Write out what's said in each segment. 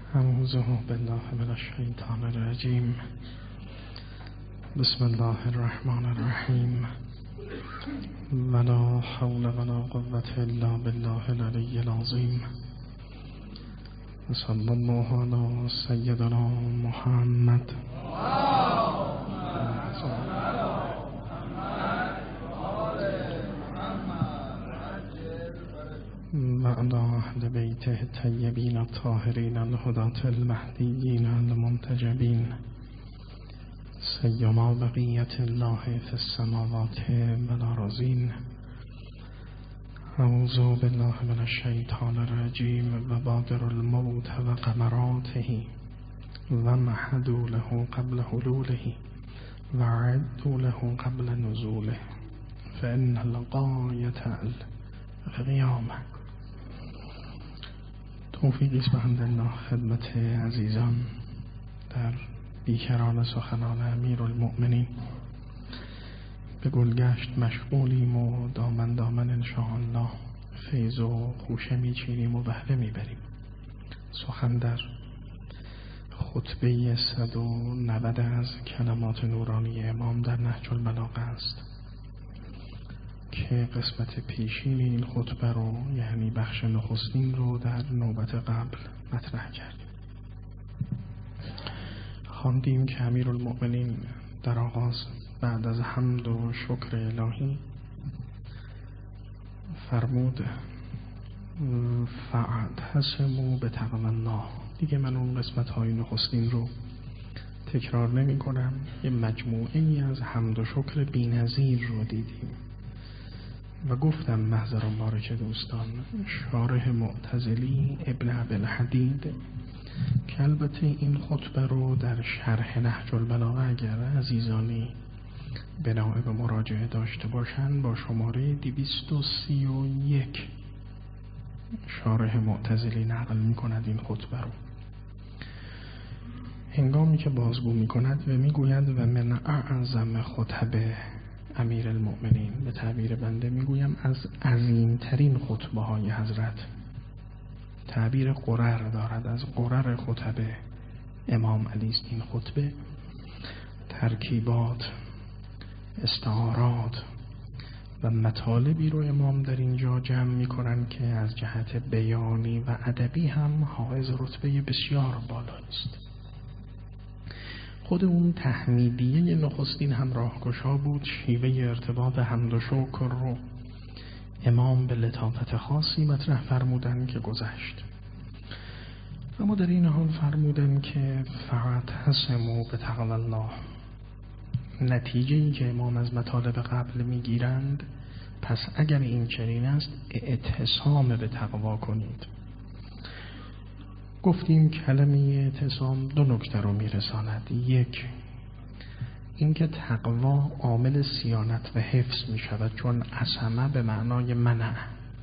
اعوذ بالله من الشیطان الرجیم. بسم الله الرحمن الرحیم. ولا حول ولا قوة الا بالله العلی العظیم. صلی الله علی سیدنا محمد و علی اهل بیته الطیبین الطاهرین الهداة المهدیین المنتجبین سیما بقیة الله فی السماوات والارضین. اعوذ بالله من الشیطان الرجیم. و بادر الموت و قمراته و مهدوا له قبل حلوله و عدوا له قبل نزوله فإن الغایة القیامة. توفیقی است بنده الله خدمت عزیزان در بیکران سخنان امیرالمؤمنین. به گلگشت مشغولیم و دامن دامن انشاءالله فیض و خوشه میچینیم و بهره میبریم. سخن در خطبه 190 از کلمات نورانی امام در نهج البلاغه است که قسمت پیشین این خطبه رو، یعنی بخش نخستین رو، در نوبت قبل مطرح کردیم. خواندیم که امیرالمؤمنین در آغاز بعد از حمد و شکر الهی فرمود فاعتصموا بتقوی الله. دیگه من اون قسمت های نخستین رو تکرار نمی کنم. یه مجموعه ای از حمد و شکر بی‌نظیر رو دیدیم و گفتم محضر مبارک دوستان، شارح معتزلی ابن عبدالحدید که البته این خطبه رو در شرح نهج البلاغه اگر عزیزانی بناء به مراجعه داشته باشن با شماره 231 شارح معتزلی نقل می کند این خطبه رو. هنگامی که بازگو می کند و می گوید و من اعظم خطبه امیر المؤمنین، به تعبیر بنده میگویم از عظیمترین خطبه های حضرت، تعبیر قرر دارد، از قرر خطبه امام علی است این خطبه. ترکیبات، استعارات و مطالبی رو امام در اینجا جمع میکنن که از جهت بیانی و ادبی هم حائز رتبه بسیار بالایی است. خود اون تحمیدیه نخستین هم راهگشا بود. شیوه ارتباط حمد و شکر رو امام به لطافت خاصی مطرح فرمودن که گذشت. اما در این حال فرمودن که فاعتصموا بتقوی الله. نتیجه‌ای که امام از مطالب قبل میگیرند، پس اگر این چنین است اعتصام به تقوا کنید. گفتیم کلمه اعتصام دو نکته رو میرساند. یک، اینکه تقوا عامل صیانت و حفظ می شود، چون عصمه به معنای منع.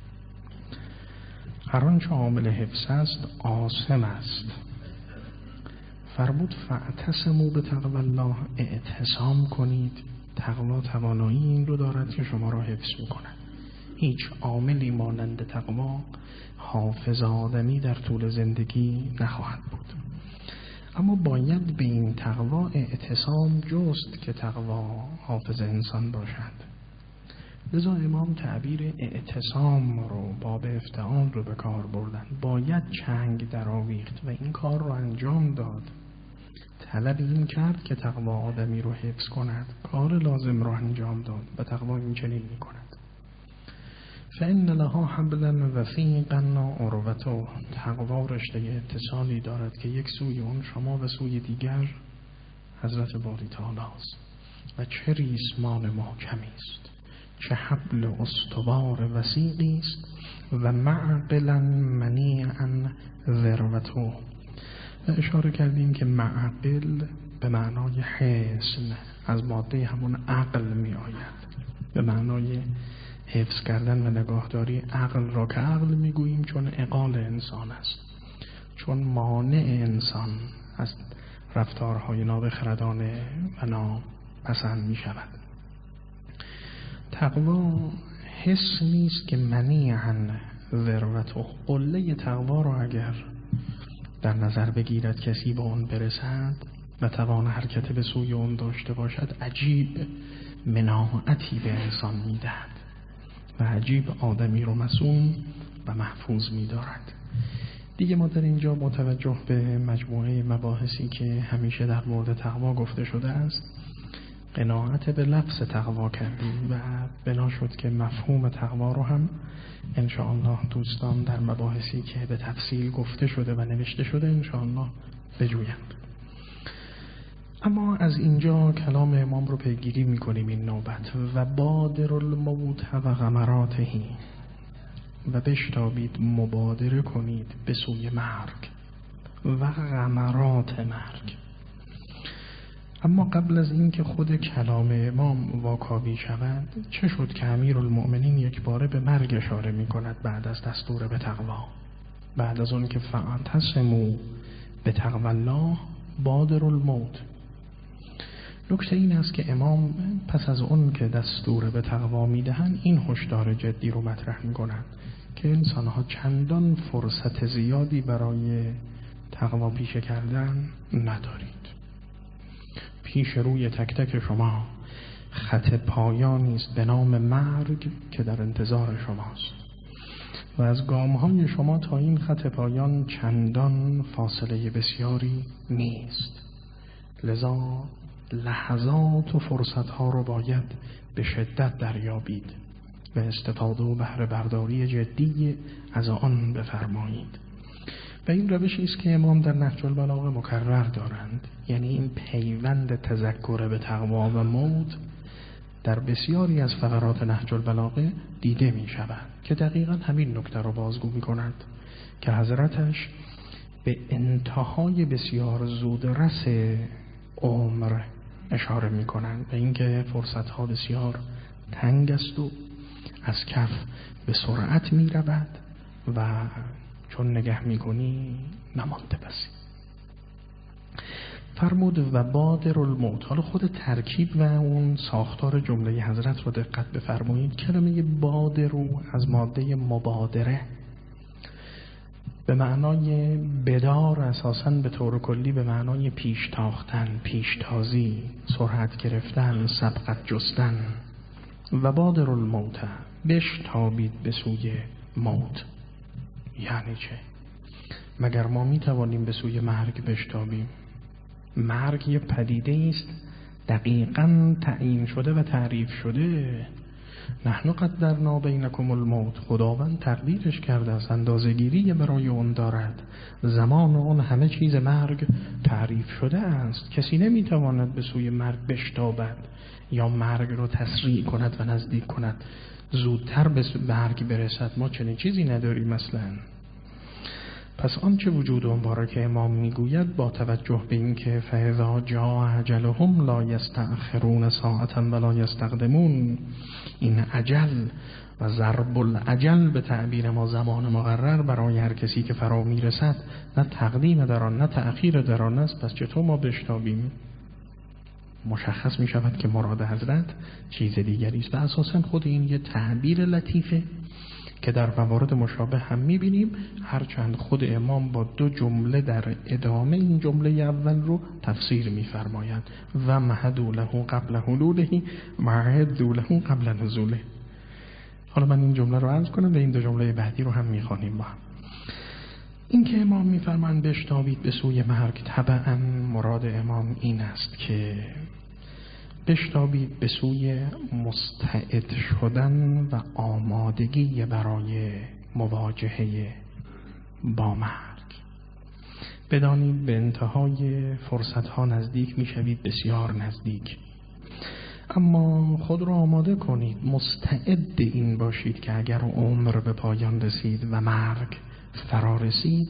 هر آنچه عامل حفظ است عاصم است. فرمود فاعتصموا بتقوی الله، اعتصام کنید. تقوا توانایی این رو دارد که شما را حفظ می کند. هیچ عاملی مانند تقوا حافظ آدمی در طول زندگی نخواهد بود. اما باید به این تقوا اعتصام جست که تقوا حافظ انسان باشد. لذا امام تعبیر اعتصام رو، باب افتعال رو به کار بردن. باید چنگ در آویخت و این کار رو انجام داد. طلب این کرد که تقوا آدمی رو حفظ کند، کار لازم رو انجام داد و تقوا این چنین می کند. فإن لها حبلا وثیقا عروته. تقوا رشته اتصالی دارد که یک سوی اون شما و سوی دیگر حضرت باری تعالی است. و چه ریسمان محکمی است، چه حبل استوار وثیقی است و معقلا منیعا ذروته. و اشاره کردیم که معقل به معنای حسن از ماده همون عقل می آید، به معنای حفظ کردن و نگاهداری. عقل را که عقل میگوییم چون عقال انسان است، چون مانع انسان از رفتارهای نابخردانه و ناپسند می شود. تقوا حس نیست که منیعاً ذروته. قله تقوا را اگر در نظر بگیرد کسی به آن برسد و توان حرکت به سوی آن داشته باشد، عجیب مناعتی به انسان میدهد و عجیب آدمی رو مصون و محفوظ می‌دارد. دیگه ما در اینجا متوجه به مجموعه مباحثی که همیشه در مورد تقوا گفته شده است قناعت به لفظ تقوا کردیم و بنا شد که مفهوم تقوا رو هم انشاءالله دوستان در مباحثی که به تفصیل گفته شده و نوشته شده انشاءالله بجویند. اما از اینجا کلام امام رو پیگیری میکنیم این نوبت. و بادر الموت و غمراتهی، و بشتابید مبادره کنید به سوی مرگ و غمرات مرگ. اما قبل از این که خود کلام امام واکاوی شود، چه شد که امیرالمؤمنین یک باره به مرگ اشاره می کند بعد از دستور به تقوا، بعد از اون که فاعتصموا بتقوی الله بادر الموت. نکته این است که امام پس از اون که دستور به تقوا می دهند این هشدار جدی رو مطرح می کنند که انسانها چندان فرصت زیادی برای تقوا پیشه کردن ندارید. پیش روی تک تک شما خط پایانی است به نام مرگ که در انتظار شماست و از گام‌های شما تا این خط پایان چندان فاصله بسیاری نیست. لذا لحظات و فرصت‌ها رو باید به شدت دریابید و استفاده و بهره برداری جدی از آن بفرمایید. و این روشی است که امام در نهج البلاغه مکرر دارند، یعنی این پیوند تذکر به تقوا و موت در بسیاری از فقرات نهج البلاغه دیده می شود که دقیقاً همین نکته رو بازگو می کند که حضرتش به انتهای بسیار زودرس عمر اشاره می کنند و اینکه فرصتها بسیار تنگ است و از کف به سرعت می رود و چون نگه می کنی نمانده بسی. فرمود و بادر الموت. حالا خود ترکیب و اون ساختار جمله حضرت رو دقت بفرمایید. کلمه بادر رو از ماده مبادره به معنای بدار، اساساً به طور کلی به معنای پیش تاختن، پیشتازی، سرعت گرفتن، سبقت جستن. و بادر الموت، بشتابید به سوی موت. یعنی چه؟ مگر ما می توانیم به سوی مرگ بشتابیم؟ مرگ یه پدیده است دقیقاً تعیین شده و تعریف شده. نحن قدرنا بینکم الموت، خداوند تقدیرش کرده است، اندازه‌گیری برای اون دارد. زمان اون همه چیز مرگ تعریف شده است. کسی نمیتواند به سوی مرگ بشتابد یا مرگ رو تسریع کند و نزدیک کند، زودتر به مرگ برسد. ما چنین چیزی نداریم مثلا. پس آنچه وجود مبارک امام میگوید با توجه به این که فاذا جاء اجلهم لا یستأخرون ساعة ولا یستقدمون، این اجل و ضرب الاجل به تعبیر ما زمان مقرر برای هر کسی که فرا میرسد نه تقدیم در آن نه تأخیر در آن است. پس چطور ما بشتابیم؟ مشخص می شود که مراد حضرت چیز دیگری است و اساساً خود این یه تعبیر لطیفه که در موارد مشابه هم می بینیم، هرچند خود امام با دو جمله در ادامه این جمله اول رو تفسیر می فرمایند و مهدوا له قبل حلوله و عدوا له قبل نزوله. حالا من این جمله رو عرض کنم و این دو جمله بعدی رو هم می خوانیم با هم. این که امام می فرمایند بشتابید به سوی مرگ، طبعا مراد امام این است که بشتابید به سوی مستعد شدن و آمادگی برای مواجهه با مرگ. بدانید به انتهای فرصتها نزدیک می شوید، بسیار نزدیک. اما خود را آماده کنید، مستعد این باشید که اگر عمر به پایان رسید و مرگ فرا رسید،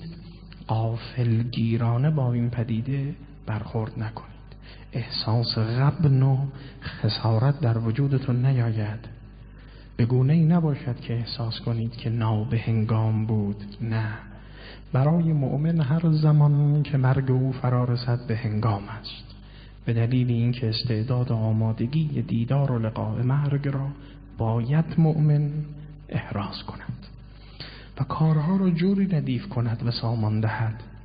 غافلگیرانه با این پدیده برخورد نکنید. احساس غبن و خسارت در وجودتون نیاید. به گونه‌ای نباشد که احساس کنید که نابهنگام بود. نه، برای مؤمن هر زمان که مرگ او فرا رسد به هنگام است، به دلیل اینکه استعداد آمادگی دیدار و لقاء مرگ را باید مؤمن احراز کند و کارها را جوری ردیف کند و سامان دهد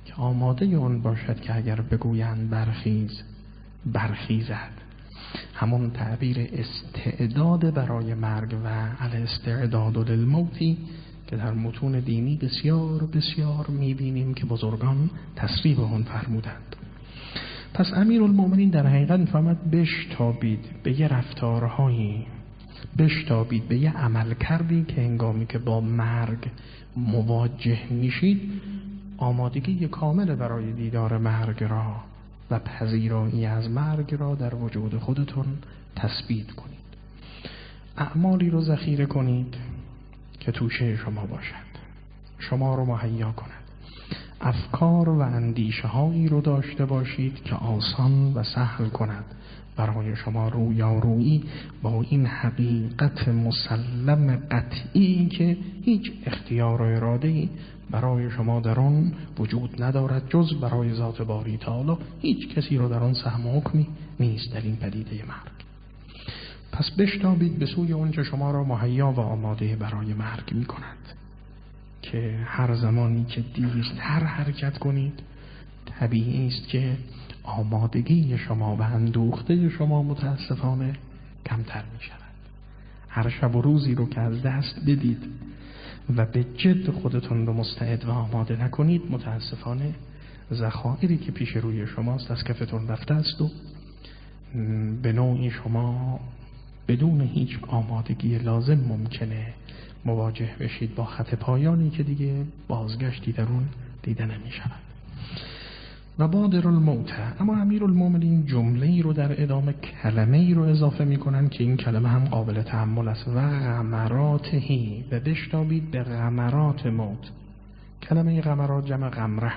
که آماده اون باشد که اگر بگویند برخیزد. همون تعبیر استعداد برای مرگ و الاستعداد للموتی که در متون دینی بسیار بسیار میبینیم که بزرگان تصریح اون فرمودند. پس امیرالمومنین در حقیقت میفهمد بشتابید به یه رفتارهایی، بشتابید به یه عمل کردی که هنگامی که با مرگ مواجه میشید آمادگی کامل برای دیدار مرگ را و پذیرایی از مرگ را در وجود خودتون تثبیت کنید. اعمالی رو ذخیره کنید که توشه شما باشد، شما رو مهیا کند. افکار و اندیشه هایی رو داشته باشید که آسان و سهل کند برای شما رویارویی با این حقیقت مسلم قطعی که هیچ اختیار و اراده‌ای برای شما در آن وجود ندارد جز برای ذات باری تعالی. هیچ کسی رو در آن سهم و حکمی نیست در این پدیده مرگ. پس بشتابید به سوی آنچه شما را مهیا و آماده برای مرگ می کند که هر زمانی که دیرتر حرکت کنید طبیعی است که آمادگی شما و اندوخته شما متاسفانه کمتر می شود. هر شب و روزی رو که از دست بدید و به جد خودتون رو مستعد و آماده نکنید متاسفانه ذخایری که پیش روی شماست از کفتون رفته است و به نوعی شما بدون هیچ آمادگی لازم ممکنه مواجه بشید با خط پایانی که دیگه بازگشتی در اون دیده نمی شود. و بادر الموت. اما امیرالمومنین جمله ای رو در ادامه کلمه ای رو اضافه می کنن که این کلمه هم قابل تأمل است. و غمراتهی، و بشتابید به غمرات موت. کلمه غمرات جمع غمره.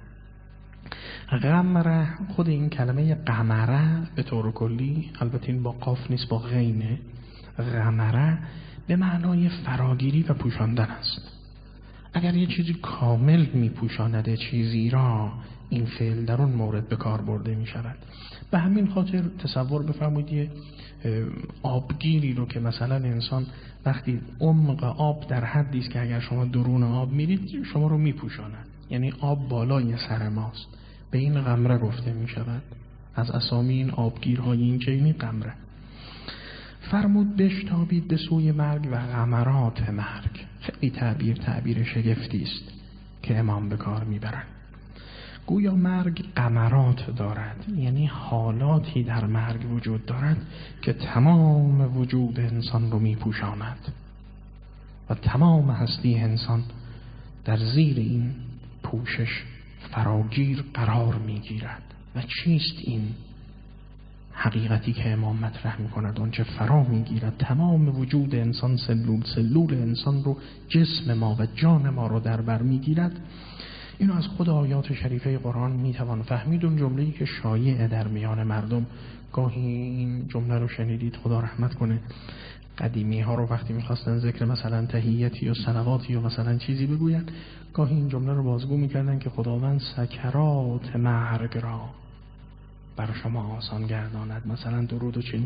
غمره، خود این کلمه غمره به طور کلی، البته این با قاف نیست با غینه، غمره به معنای فراگیری و پوشاندن است. اگر یه چیزی کامل می پوشاند چیزی را، این فعل در اون مورد به کار برده می شود. به همین خاطر تصور بفرمایید یه آبگیری رو که مثلا انسان وقتی عمق آب در حدی است که اگر شما درون آب میرید شما رو می پوشاند، یعنی آب بالای سر ماست، به این غمره گفته می شود. از اسامی این آبگیرهای این چینی غمره. فرمود بشتابید به سوی مرگ و غمرات مرگ. خیلی تعبیر شگفتی است که امام به کار میبرن. گویا مرگ غمرات دارد، یعنی حالاتی در مرگ وجود دارد که تمام وجود انسان رو میپوشاند و تمام هستی انسان در زیر این پوشش فراگیر قرار میگیرد. و چیست این حقیقتی که امام مطرح میکند؟ اون چه فرا میگیرد تمام وجود انسان، سلول انسان رو، جسم ما و جان ما رو در بر میگیرد. اینو از خود آیات شریفه قرآن میتوان فهمید. اون جمله‌ای که شایعه در میان مردم، گاهی این جمله رو شنیدید، خدا رحمت کنه، قدیمی ها رو وقتی میخواستن ذکر مثلا تحییتی و صلواتی و مثلا چیزی بگوین، گاهی این جمله رو بازگو میکردن که خداوند سکرات مرگ را بر شما آسان گرداند، مثلا درود و چنین.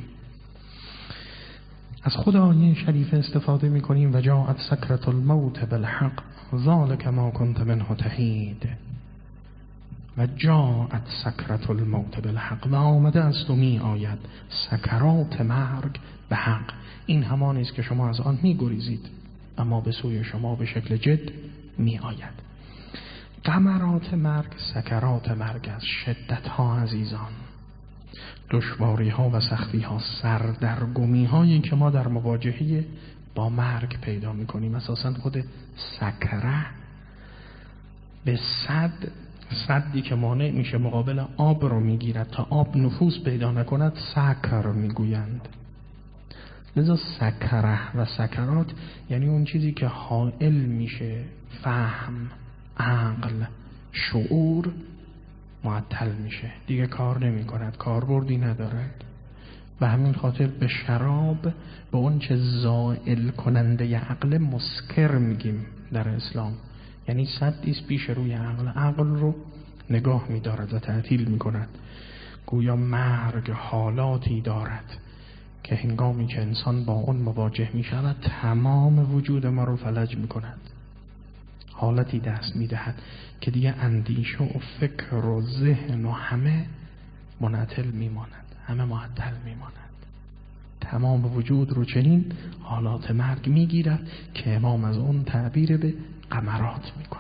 از خود آیه شریفه استفاده میکنیم و جاءت سکرة الموت بالحق ذلک ما كنت منه تحید. و جاءت سکرة الموت بالحق، و آمده است و می آید سکرات مرگ به حق. این همان است که شما از آن می گریزید اما به سوی شما به شکل جد می آید. غمرات مرگ، سکرات مرگ از شدت ها عزیزان، دشواری ها و سختی ها، سردرگمی هایی که ما در مواجهه با مرگ پیدا می کنیم. اساساً خود سکره به صدی که مانع میشه مقابل آب رو میگیرد تا آب نفوذ پیدا نکند، سکر میگویند. لذا سکره و سکرات یعنی اون چیزی که حائل میشه فهم، عقل، شعور معطل میشه، دیگه کار نمی کند، کاربردی ندارد. و همین خاطر به شراب، به اون چه زائل کننده عقل، مسکر میگیم در اسلام. یعنی صدیست پیش روی عقل رو نگاه می‌دارد و تعطیل می‌کند. گویا مرگ حالاتی دارد که هنگامی که انسان با اون مواجه می‌شود تمام وجود ما رو فلج می‌کند. حالتی دست میدهد که دیگه اندیشه و فکر و ذهن و همه منعطل میمانند، همه معطل میمانند. تمام وجود رو چنین حالات مرگ میگیرد که امام از اون تعبیر به غمرات میکنه.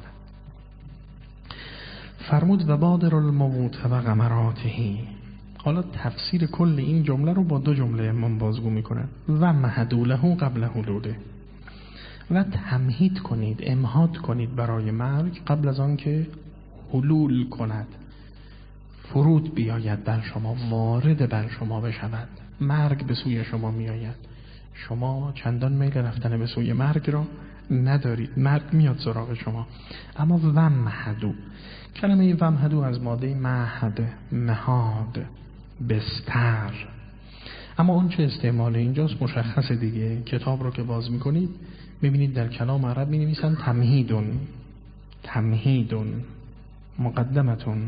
فرمود و بادر الموت و غمراتهی. حالا تفسیر کل این جمله رو با 2 جمله امام بازگو میکنه. و مهدوله قبل حلوله، و تمهید کنید، امهاد کنید برای مرگ قبل از آن که حلول کند، فرود بیاید بر شما، وارد بر شما بشود. مرگ به سوی شما می آید، شما چندان میل رفتن به سوی مرگ را ندارید، مرگ میاد سراغ شما. اما ومهدو، کلمه ومهدو از ماده مهد، مهاد، بستر. اما اون چه استعمال اینجاست مشخص دیگه. کتاب رو که باز میکنید میبینید در کلام عرب می نویسن تمهیدون، مقدمتون،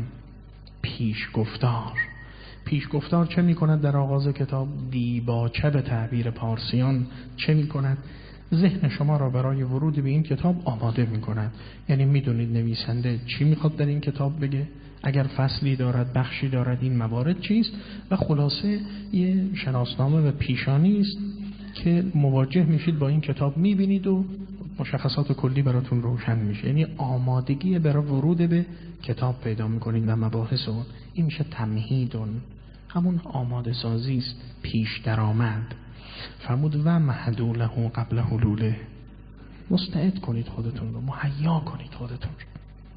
پیشگفتار چه می کند در آغاز کتاب؟ دیباچه به تعبیر پارسیان چه می کند؟ ذهن شما را برای ورود به این کتاب آماده می کند. یعنی می دونید نویسنده چی می خواد در این کتاب بگه، اگر فصلی دارد، بخشی دارد، این موارد چیست، و خلاصه یه شناسنامه و پیشانی است که مواجه میشید با این کتاب، می بینید و مشخصات کلی براتون روشن میشه. یعنی آمادگی برای ورود به کتاب پیدا میکنید و مباحث اون. این میشه تمهیدون، همون آماده سازی است، پیش درآمد. فرمود و مهدوله قبل حلوله، مستعد کنید خودتون رو، مهیا کنید خودتون رو،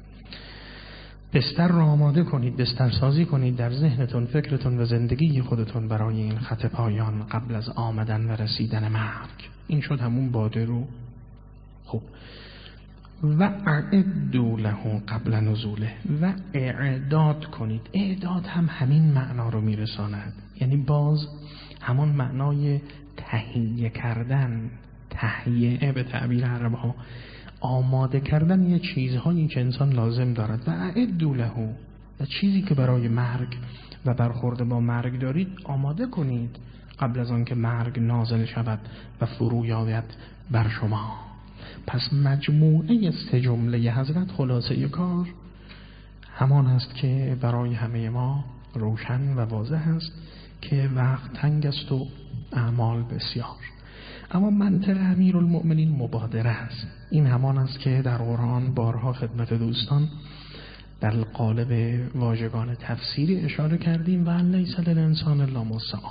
بستر رو آماده کنید، بستر سازی کنید در ذهنتون، فکرتون و زندگی خودتون برای این خط پایان قبل از آمدن و رسیدن مرگ. این شد همون باده رو. خب و اعدوا له قبل نزوله، و اعداد کنید. اعداد هم همین معنا رو میرساند، یعنی باز همون معنای تهیه کردن، تهیه به تعبیر عرب ها، آماده کردن یه چیزهایی که انسان لازم دارد. و اعدوا له، و چیزی که برای مرگ و برخورد با مرگ دارید آماده کنید قبل از آن که مرگ نازل شود و فرو یابد بر شما. پس مجموعه 3 جمله حضرت خلاصه کار همان است که برای همه ما روشن و واضح است که وقت تنگ است و اعمال بسیار. اما منطق امیرالمؤمنین مبادره است. این همان است که در قرآن بارها خدمت دوستان در قالب واژگان تفسیری اشاره کردیم. و لیس للانسان الا ما سعی.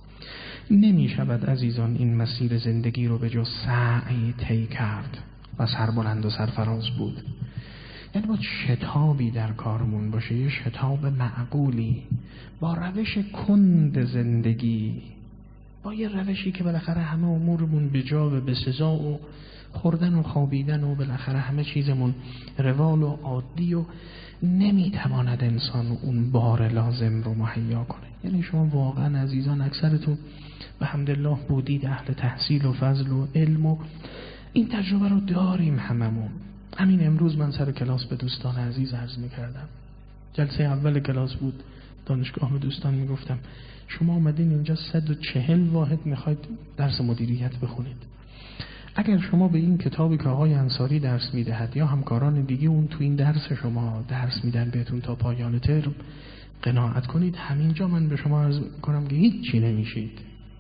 نمی شود عزیزان این مسیر زندگی رو به جز سعی طی کرد و سربلند و سرفراز بود. یعنی با شتابی در کارمون باشه، یه شتاب معقولی، با روش کند زندگی، با یه روشی که بالاخره همه امورمون به جا و به سزا و خوردن و خوابیدن و بالاخره همه چیزمون روال و عادی و نمیتواند انسان اون بار لازم رو مهیا کنه. یعنی شما واقعا عزیزان اکثرتون به حمدالله بودید اهل تحصیل و فضل و علم و این تجربه رو داریم هممون. همین امروز من سر کلاس به دوستان عزیز عرض میکردم، جلسه اول کلاس بود، دانشگاه به دوستان میگفتم شما اومدین اینجا 140 واحد میخواید درس مدیریت بخونید. اگر شما به این کتابی که آقای انصاری درس میدهد یا همکاران دیگه اون تو این درس شما درس میدن بهتون تا پایان ترم قناعت کنید، همینجا من به شما عرض کنم که هیچ چی نمیشید.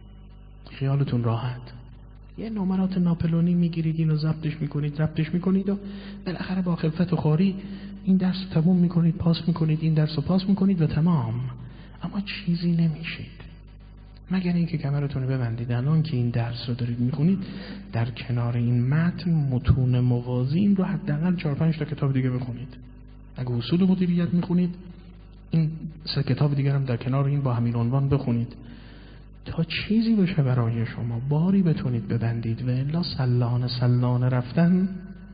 خیالتون راحت. یه نمرات ناپلونی میگیرید، اینو ضبطش میکنید و بالاخره با خفت و خواری این درس رو تموم میکنید، پاس میکنید، این درس رو پاس میکنید و تمام. اما چیزی نمیشید مگر اینکه کمرتون رو ببندید. الان که این درس رو دارید میخونید، در کنار این متن متون موازی این رو حداقل 4-5 تا کتاب دیگه بخونید. اگه اصول مدیریت میخونید، این 3 کتاب دیگه هم در کنار این با همین عنوان بخونید تا چیزی بشه برای شما، باری بتونید ببندید. و الا سلانه رفتن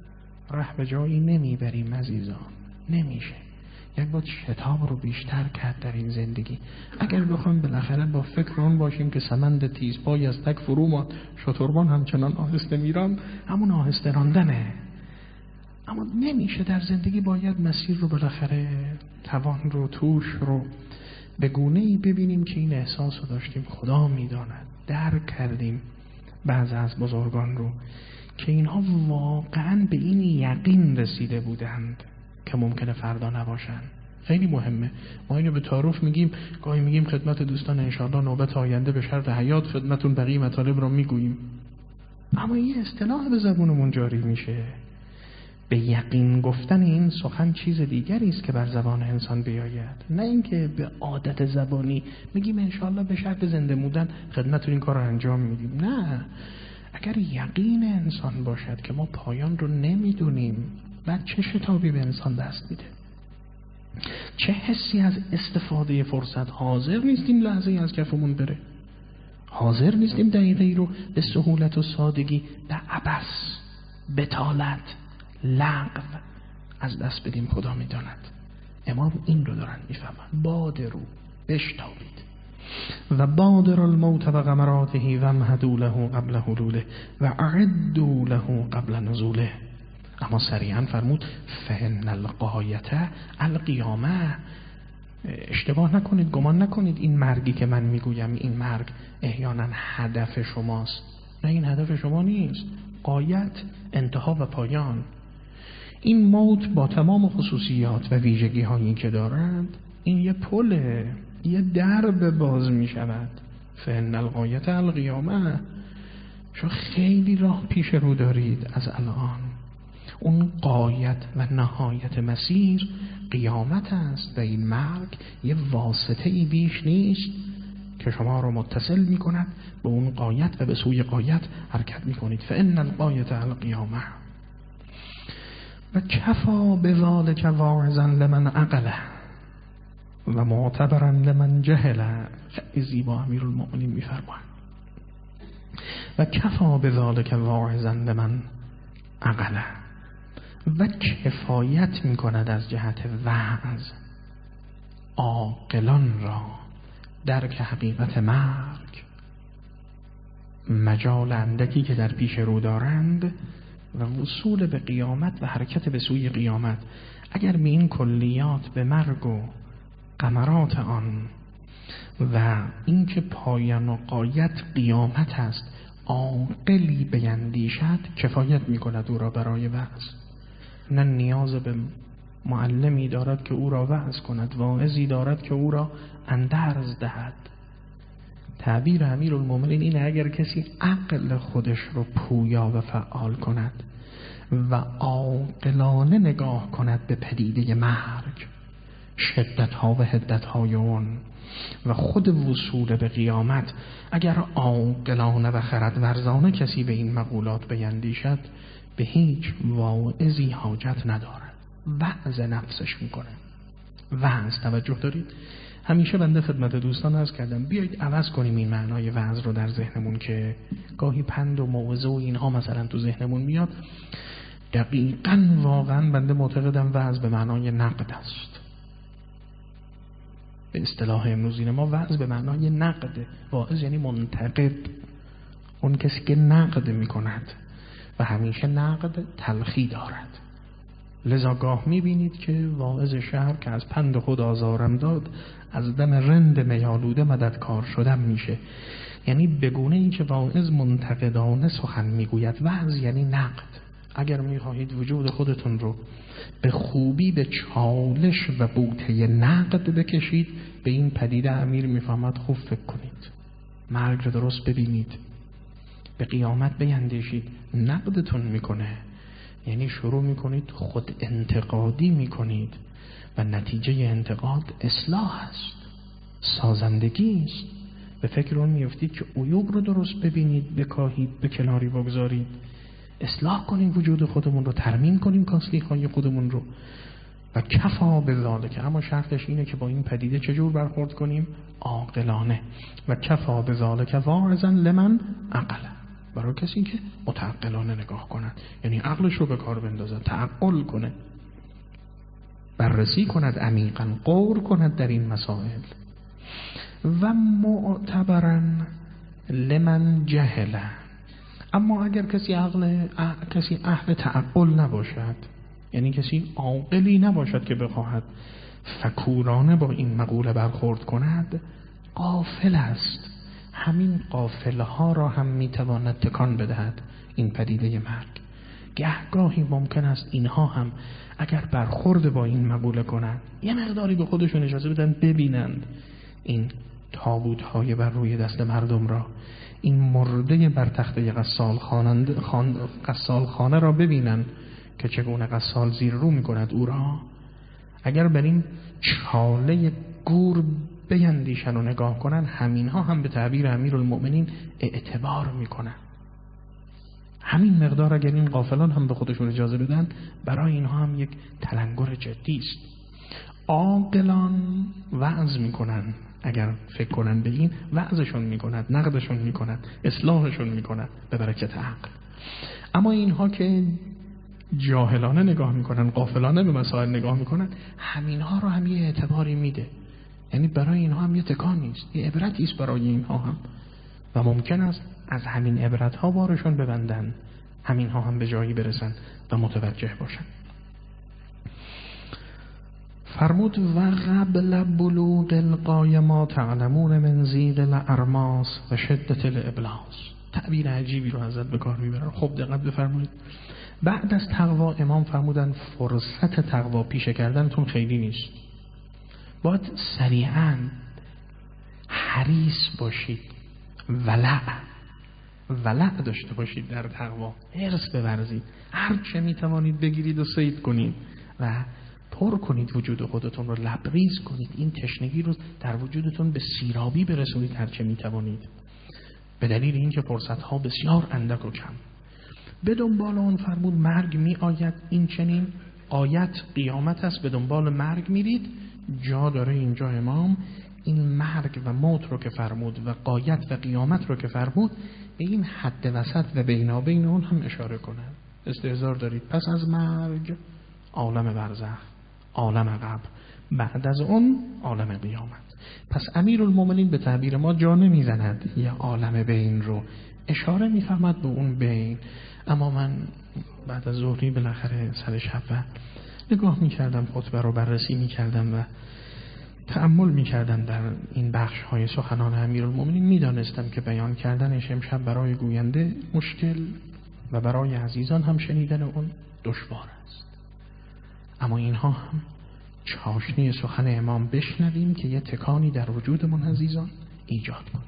ره به جایی نمیبریم عزیزان، نمیشه. یک باید شتاب رو بیشتر کرد در این زندگی. اگر بخوام بالاخره با فکر اون باشیم که سمند تیزپای از تک فرو ماند، شتربان همچنان آهسته میرم، همون آهسته راندنه. اما نمیشه. در زندگی باید مسیر رو بالاخره، توان رو، توش رو به گونه‌ای ببینیم که این احساس رو داشتیم خدا میداند، درک کردیم بعض از بزرگان رو که اینها واقعا به این یقین رسیده بودند که ممکنه فردا نباشن. خیلی مهمه. ما اینو به تعارف میگیم، گاهی میگیم خدمت دوستان انشاءالله نوبت آینده به شرط حیات خدمتون بقیه مطالب رو میگوییم، اما این اصطلاح به زبونمون جاری میشه. به یقین گفتن این سخن چیز دیگری است که بر زبان انسان بیاید، نه اینکه به عادت زبانی میگیم انشاءالله به شرط زنده موندن خدمتون این کار رو انجام میدیم. نه، اگر یقین انسان باشد که ما پایان رو نمیدونیم، بعد چه شتابی به انسان دست میده؟ چه حسی از استفاده فرصت؟ حاضر نیستیم لحظه ای از کفمون بره، حاضر نیستیم دقیقه ای رو به سهولت و سادگی به عبث، بتالت، لغو از دست بدیم. خدا میداند. امام این رو دارن میفهمن. بادرو، بشتابید و بادر الموت و غمراته و امهدوا له قبل حلوله و اعدوا له قبل نزوله. اما سریعا فرمود فإن الغایة القیامه. اشتباه نکنید، گمان نکنید این مرگی که من میگویم این مرگ احیانا هدف شماست. نه، این هدف شما نیست. غایت، انتها و پایان. این موت با تمام خصوصیات و ویژگی هایی که دارند، این یه پله، یه درب باز می شود. فإن الغایة القیامه. شما خیلی راه پیش رو دارید از الان. اون غایت و نهایت مسیر قیامت است و این مرگ یه واسطه ای بیش نیست که شما رو متصل می کند به اون غایت و به سوی غایت حرکت می کنید. فإن الغایة القیامه و کفا بذلک واعظا لمن عقله و معتبرا لمن جهله. خیلی زیبا امیرالمؤمنین میفرمایند و کفا بذلک واعظا لمن عقله، و کفایت میکند از جهت وعظ عاقلان را درک حقیقت مرگ، مجال اندکی که در پیش رو دارند و وصول به قیامت و حرکت به سوی قیامت. اگر به این کلیات، به مرگ و غمرات آن و اینکه پایان و غایت قیامت است، عاقلی بیندیشد، کفایت میکند او را برای وعظ. نه نیاز به معلمی دارد که او را وعظ کند، واعظی دارد که او را اندرز دهد. تعبیر امیرالمومنین اینه اگر کسی عقل خودش رو پویا و فعال کند و عاقلانه نگاه کند به پدیده مرگ، شدت‌ها و حدت‌های اون و خود وصول به قیامت، اگر عاقلانه و خردورزانه کسی به این مقولات بیندیشد، به هیچ واعظی حاجت ندارد. وعظ نفسش میکنه. وعظ، توجه دارید؟ همیشه بنده خدمت دوستان عرض کردم بیایید عوض کنیم این معنای وعظ رو در ذهنمون که گاهی پند و موعظه و اینها مثلا تو ذهنمون میاد. دقیقاً واقعاً بنده معتقدم وعظ به معنای نقد است. به اصطلاح امروزین ما وعظ به معنای نقد. واعظ یعنی منتقد، اون کسی که نقد میکند و همیشه نقد تلخی دارد. لذا گاه میبینید که واعظ شهر که از پند خود آزارم داد، از دم رند میالوده مددکار شدم میشه. یعنی بگونه این که واعظ منتقدانه سخن میگوید. وعظ یعنی نقد. اگر میخواهید وجود خودتون رو به خوبی به چالش و بوته نقد بکشید، به این پدیده امیر میفهمد خوب فکر کنید، مرگ رو درست ببینید، به قیامت بیندیشید. نقدتون میکنه، یعنی شروع میکنید خود انتقادی میکنید و نتیجه انتقاد اصلاح است، سازندگی است. به فکر اون میفتید که عیوب رو درست ببینید، بکاهید، به کناری بگذارید، اصلاح کنیم وجود خودمون رو، ترمیم کنیم کاسلی‌های خودمون رو. و کفا بذالک، اما شرطش اینه که با این پدیده چجور برخورد کنیم؟ عاقلانه. و کفا بذالک واعظا لمن عقله، برای کسی که متعقلانه نگاه کند، یعنی عقلش رو به کار بندازد، تعقل کنه، بررسی کند، عمیقاً غور کند در این مسائل. و معتبراً لمن جهله، اما اگر کسی اهل تعقل نباشد، یعنی کسی عاقلی نباشد که بخواهد فکورانه با این مقوله برخورد کند، غافل است. همین غافل ها را هم میتواند تکان بدهد. این پدیده مرگ. گهگاهی ممکن است اینها هم اگر برخورد با این مقوله کنند، یه مقداری به خودشون اجازه بدن ببینند این تابوت‌های بر روی دست مردم را، این مرده بر تخته غسال خانه را ببینند که چگونه غسال زیر رو می‌کند او را. اگر بر این چاله گور بیندیشن و نگاه کنن، همینها هم به تعبیر امیرالمؤمنین اعتبار میکنن. همین مقدار اگر این غافلان هم به خودشون اجازه بدن، برای اینها هم یک تلنگر جدی است. عاقلان وعظ میکنن، اگر فکر کنن به این وعظشون میکند، نقدشون میکند، اصلاحشون میکند به برکت عقل. اما اینها که جاهلانه نگاه میکنن، غافلانه به مسائل نگاه میکنن، همینها رو هم یه اعتباری میده. یعنی برای اینها هم یه تکان نیست، یه عبرتی است برای اینها هم، و ممکن است از همین عبرت ها بارشون ببندن، همینها هم به جایی برسن و متوجه باشن. فرمود و قبل بلوغ الغایه ما تعلمون من ضیق الارماس و شدت الابلاس. تعبیر عجیبی رو حضرت به کار میبرن. خب دقت بفرمایید. بعد از تقوا امام فرمودن فرصت تقوا پیشه کردنتون خیلی نیست، باید سریعا حریص باشید، ولع داشته باشید در تقوا، حرص بورزید، هر چه میتوانید بگیرید و صید کنید و پر کنید وجود خودتون رو، لبریز کنید، این تشنگی رو در وجودتون به سیرابی برسونید هر چه میتوانید، به دلیل اینکه فرصت‌ها بسیار اندک و کم. به دنبال اون فرمود مرگ می آید، این چنین آیت قیامت است، به دنبال مرگ میرید. جا داره اینجا امام این مرگ و موت رو که فرمود و غایت و قیامت رو که فرمود، به این حد وسط و بینابین اون هم اشاره کنند. استحضار دارید پس از مرگ عالم برزخ، عالم قبر، بعد از اون عالم قیامت. پس امیرالمومنین به تعبیر ما جا نمیزند یه عالم بین رو، اشاره میفهمد به اون بین. اما من بعد از ظهری بالاخره سر شب نگاه میکردم، خطبه رو بررسی میکردم و تأمل میکردم در این بخش های سخنان امیرالمومنین. میدانستم که بیان کردنش امشب برای گوینده مشکل و برای عزیزان هم شنیدن اون دشوار است، اما اینها هم چاشنی سخن امام بشنویم که یه تکانی در وجودمون عزیزان ایجاد کن.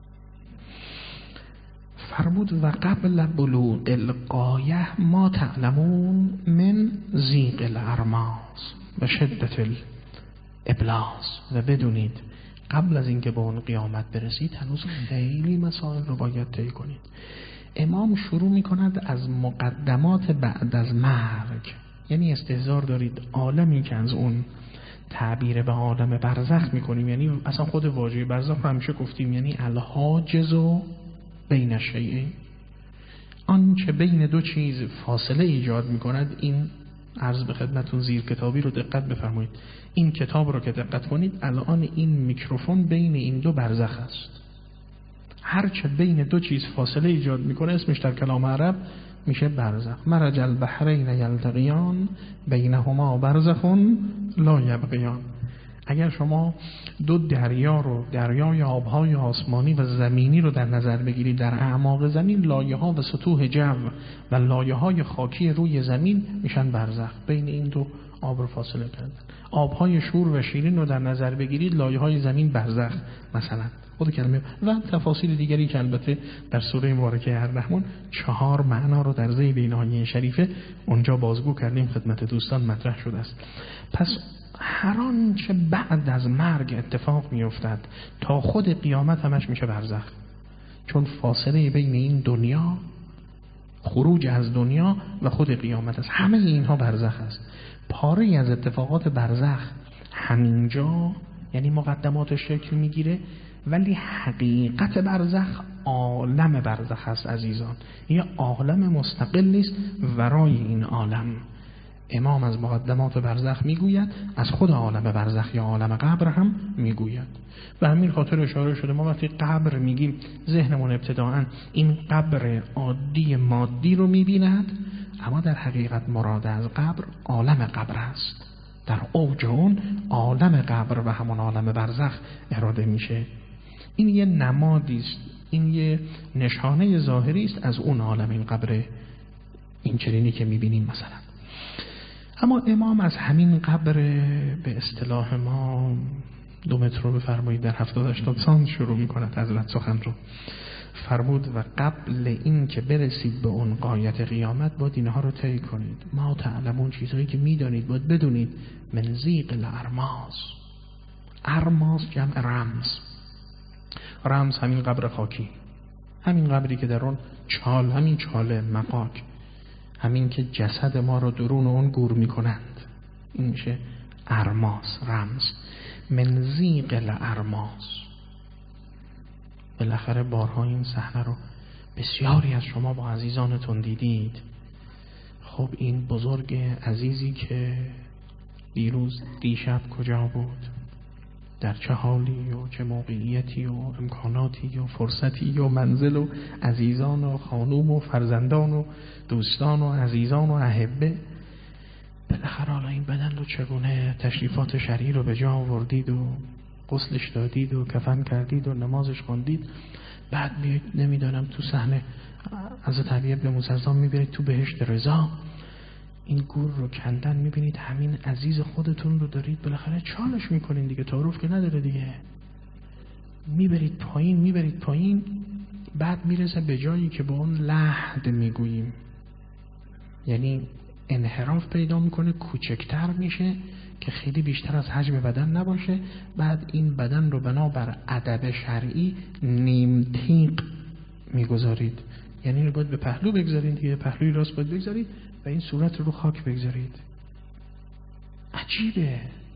فرمود و قبل بلوغ الغایه ما تعلمون من ضیق الارماس و شدت الابلاس. و بدونید قبل از اینکه به اون قیامت برسید هنوز خیلی مسائل رو باید طی کنید. امام شروع میکند از مقدمات بعد از مرگ، یعنی استحضار دارید عالمی که از اون تعبیر به عالم برزخ میکنیم، یعنی اصلا خود واژه برزخ رو همیشه گفتیم، یعنی الحاجز و بین الشیئین، آنچه بین دو چیز فاصله ایجاد میکند. این عرض به خدمتون زیر کتابی رو دقت بفرمایید. این کتاب رو که دقت کنید، الان این میکروفون بین این دو برزخ است. هرچه بین دو چیز فاصله ایجاد میکنه اسمش در کلام عرب میشه برزخ. مرج البحرین یلتقیان بینهما برزخ لا یبغیان. اگر شما دو دریا رو، دریای آبهای آسمانی و زمینی رو در نظر بگیرید، در اعماق زمین لایه ها و سطوح جو و لایه های خاکی روی زمین میشن برزخ، بین این دو آب رو فاصله کردن. آبهای شور و شیرین رو در نظر بگیرید، لایه های زمین برزخ مثلا، خود کلمه و تفاصیل دیگری که البته در سوره مبارکه الرحمن 4 معنا رو در ذیل این آیه شریفه اونجا بازگو کردیم، خدمت دوستان مطرح شده است. پس هر آنچه بعد از مرگ اتفاق میافتد تا خود قیامت همش میشه برزخ، چون فاصله بین این دنیا، خروج از دنیا و خود قیامت است. همه اینها برزخ است. پاره از اتفاقات برزخ همینجا، یعنی مقدماتش شکل میگیره، ولی حقیقت برزخ عالم برزخ است عزیزان. یه عالم مستقل نیست ورای این عالم. امام از مقدمات برزخ میگوید، از خود عالم برزخ یا عالم قبر هم میگوید. و همین خاطر اشاره شده ما وقتی قبر میگیم ذهنمون ابتداعا این قبر عادی مادی رو میبیند، اما در حقیقت مراد از قبر عالم قبر است. در اوج اون عالم قبر و همون عالم برزخ اراده میشه. این یه نمادی است، این یه نشانه ظاهری است از اون عالم، این قبر این چنینی که می‌بینیم مثلا. اما امام از همین قبر به اصطلاح ما 2 متر رو بفرمایید در 70-80 سانت شروع می‌کند حضرت سخن رو. فرمود و قبل این که برسید به اون غایت قیامت باید اینها رو طی کنید. ما تعلمون، چیزهایی که میدانید باید بدونید. من ضیق الارماس، ارماس جمع رمز. رمز همین قبر خاکی، همین قبری که در اون چال، همین چاله مقاک، همین که جسد ما رو درون اون گور میکنند، این میشه ارماس، رمز. من ضیق الارماس. بالاخره بارها این صحنه رو بسیاری از شما با عزیزانتون دیدید. خب این بزرگ عزیزی که دیشب کجا بود، در چه حالی و چه موقعیتی و امکاناتی و فرصتی و منزل و عزیزان و خانوم و فرزندان و دوستان و عزیزان و احبه، بالاخره حالا این بدن رو چگونه تشریفات شرعی رو به جا آوردید و غسلش دادید و کفن کردید و نمازش خوندید، بعد میاد نمیدانم تو صحنه حضرت علی بن موسی الزام میبرید تو بهشت رضا، این گور رو کندن، میبینید همین عزیز خودتون رو دارید بالاخره چالش میکنین دیگه، تعارف که نداره دیگه، میبرید پایین، بعد میرسه به جایی که با اون لحد میگوییم، یعنی انحراف پیدا میکنه، کوچکتر میشه که خیلی بیشتر از حجم بدن نباشه. بعد این بدن رو بنابر ادب شرعی نیم تیغ میگذارید، یعنی رو باید به پهلو بگذارید دیگه، پهلوی راست باید بگذارید و این صورت رو خاک بگذارید. عجیبه.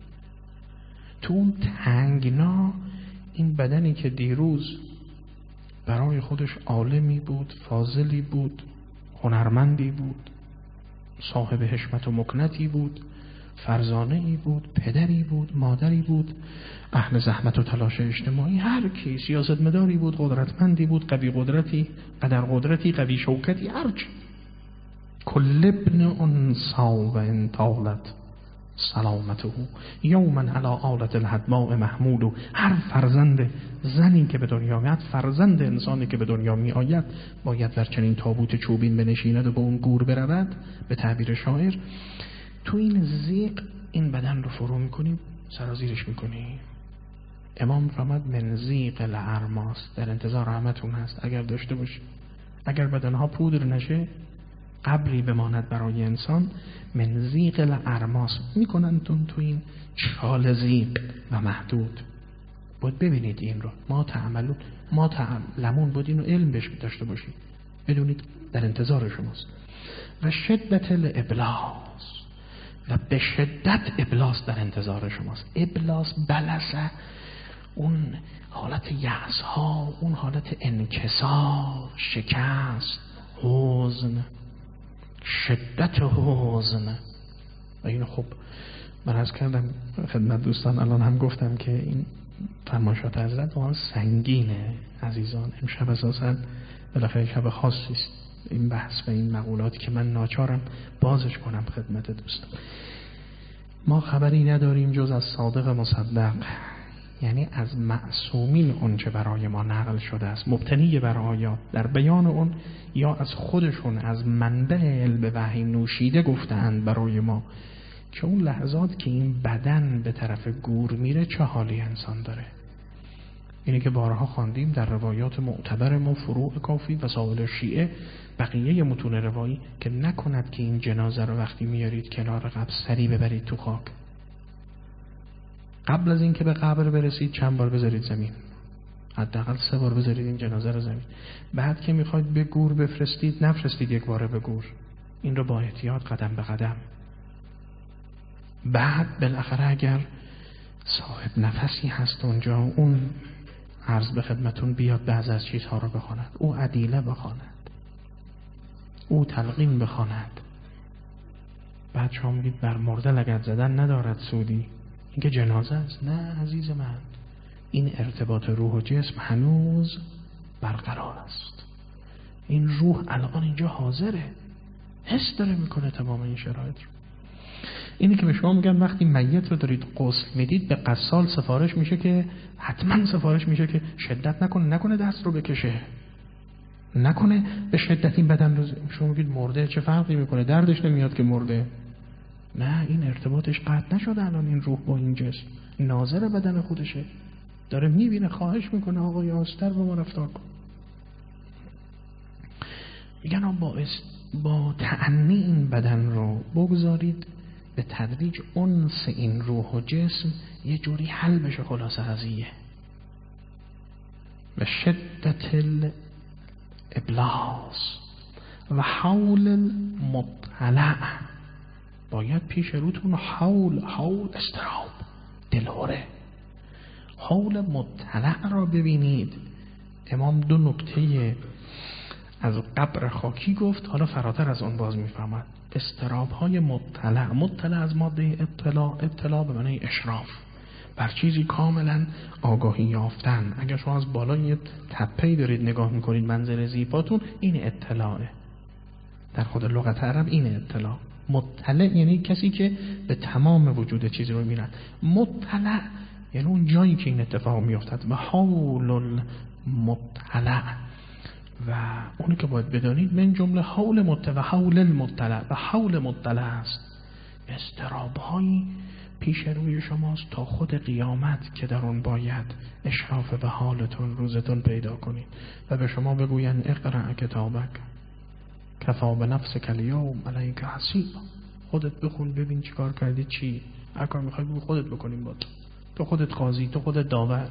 تو اون تنگنا این بدنی که دیروز برای خودش عالمی بود، فاضلی بود، هنرمندی بود، صاحب حشمت و مکنتی بود، فرزانه‌ای بود، پدری بود، مادری بود، اهل زحمت و تلاش اجتماعی، هر کی، سیاستمداری بود، قدرتمندی بود، قوی قدرتی، قدر قدرتی، قوی شوکتی، هرچی. کل ابن انسا و انطالت سلامته یوما علی آلت الحدماء محمود. و هر فرزند زنی که به دنیا میاد، فرزند انسانی که به دنیا می آید، باید در چنین تابوت چوبین بنشیند و به اون گور برود. به تعبیر شاعر تو این زیق این بدن رو فرو میکنیم، سرازیرش میکنیم. امام فرمود من زیق الارماس، در انتظار رحمتون هست اگر داشته باشید. اگر بدنها پودر نشه، قبری بماند برای انسان. من زیق الارماس میکنندتون تو این چال زیق و محدود. باید ببینید این رو. ما تعلمون باید این رو علم بهش داشته باشید، بدونید در انتظار شماست. و شدت الابلاس، و به شدت ابلاس در انتظار شماست. ابلاس، بلسه، اون حالت یأس ها، اون حالت انکسار، شکست، حزن، شدت حزن. و اینو خب من عرض کردم خدمت دوستان، الان هم گفتم که این فرمایشات حضرت واقعا سنگینه عزیزان. امشب اساسا بالاخره شب خاصی است، این بحث و این مقولاتی که من ناچارم بازش کنم خدمت دوستان. ما خبری نداریم جز از صادق مصدق، یعنی از معصومین اون چه برای ما نقل شده است، مبتنی بر آیات، در بیان اون یا از خودشون از منبع علم وحی نوشیده گفتند برای ما که اون لحظات که این بدن به طرف گور میره چه حالی انسان داره. اینی که بارها خواندیم در روایات معتبر ما، فروع کافی و ساول شیعه، بقیه متون روایی، که نکند که این جنازه رو وقتی میارید کنار قبر سری ببرید تو خاک. قبل از این که به قبر برسید چند بار بذارید زمین، حداقل 3 بار بذارید این جنازه رو زمین. بعد که میخواید به گور بفرستید، نفرستید یک باره به گور، این رو با احتیاط قدم به قدم. بعد بالاخره اگر صاحب نفسی هست اونجا، اون عرض به خدمتون بیاد بعض از چیزها رو بخواند، او عدیله بخواند، او تلقین بخواند. بعد شما میگید بر مرده لگد زدن ندارد سودی، این که جنازه است. نه عزیز من، این ارتباط روح و جسم هنوز برقرار است. این روح الان اینجا حاضره، حس داره میکنه تمام این شرایط رو. اینی که به شما میگن وقتی میت رو دارید غسل میدید به غسال سفارش میشه که حتما سفارش میشه که شدت نکنه دست رو بکشه، نکنه به شدت این بدن رو. شما میگید مرده، چه فرقی میکنه، دردش نمیاد که مرده. نه، این ارتباطش قطع نشده الان، این روح با این جسم ناظر بدن خودشه، داره میبینه، خواهش میکنه آقای آستر با ما رفتار کن. میگن با تأنی این بدن رو بگذارید به تدریج انس این روح و جسم یه جوری حل بشه. خلاصه قضیه به شدت الابلاس و حول المطلع، باید پیش روتون حول استراب، دلهوره، حول مطلع را ببینید. امام دو نکته از قبر خاکی گفت، حالا فراتر از اون باز میفهمد. استراب های مطلع از ماده اطلاع به معنی اشراف، بر چیزی کاملا آگاهی یافتن. اگر شما از بالای تپه‌ای دارید نگاه میکنید منظر زیباتون، این اطلاعه. در خود لغت عرب این اطلاع. مطلع یعنی کسی که به تمام وجود چیزی رو میبیند. مطلع یعنی اون جایی که این اتفاق میافتد. و حول المطلع، و اونی که باید بدانید من جمله حول مطلع و حول المطلع و حول مطلع است. استراب‌هایی پیش روی شماست تا خود قیامت که در اون باید اشراف به حالتون روزتون پیدا کنید و به شما بگوین اقرأ کتابک کفا بنفسک الیوم علیک حسیبا. خودت بخون ببین چیکار کردی، چی هر کار میخوای بگو خودت بکنیم، با تو خودت قاضی، تو خودت داور.